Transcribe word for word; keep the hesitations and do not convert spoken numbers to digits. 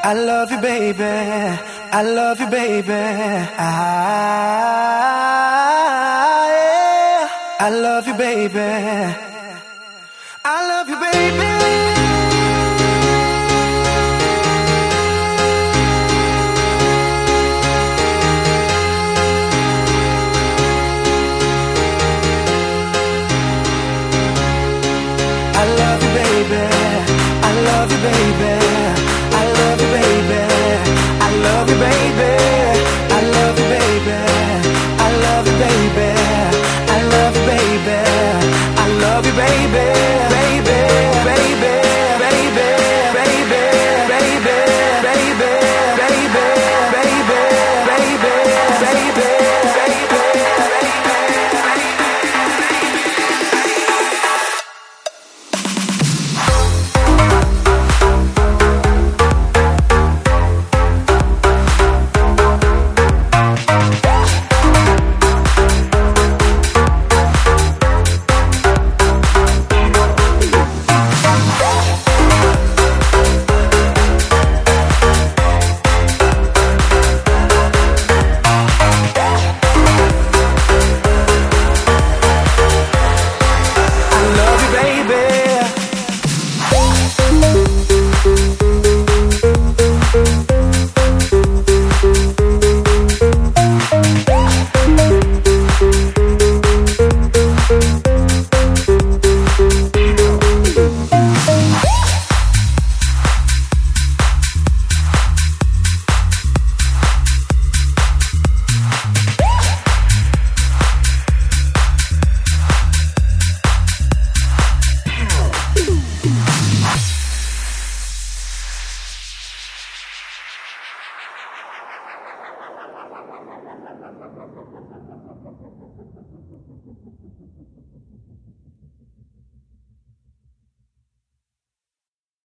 I love you, baby. I love you, baby. I, yeah. I love you, baby. I love you, baby. I love you, baby. I love you, baby. I love you, baby. I love you, baby. I love you, baby. I love you, baby. I love you, baby. I love you, baby. Baby, baby, baby, baby, baby, baby, baby, baby, baby, baby,